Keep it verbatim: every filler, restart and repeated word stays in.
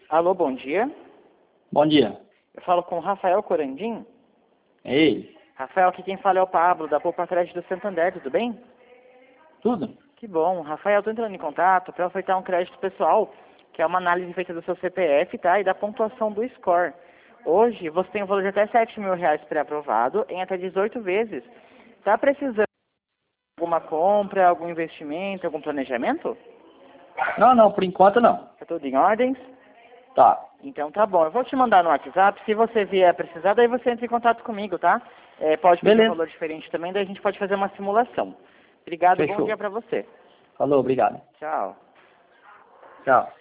Alô, bom dia. Bom dia. Eu falo com o Rafael Corandim. Ei, Rafael, aqui quem fala é o Pablo, da Poupa Crédito do Santander, tudo bem? tudo? Que bom. Rafael, estou entrando em contato para ofertar um crédito pessoal, que é uma análise feita do seu C P F, tá? E da pontuação do score. Hoje, você tem um valor de até sete mil reais pré-aprovado em até dezoito vezes. Tá precisando de alguma compra, algum investimento, algum planejamento? Não, não, por enquanto não. Tá tudo em ordens? Tá. Então tá bom, eu vou te mandar no WhatsApp, se você vier precisar, daí você entra em contato comigo, tá? É, pode pedir um Beleza. valor diferente também, daí a gente pode fazer uma simulação. Obrigado, bom Fechou. dia pra você. Falou, obrigado. Tchau. Tchau.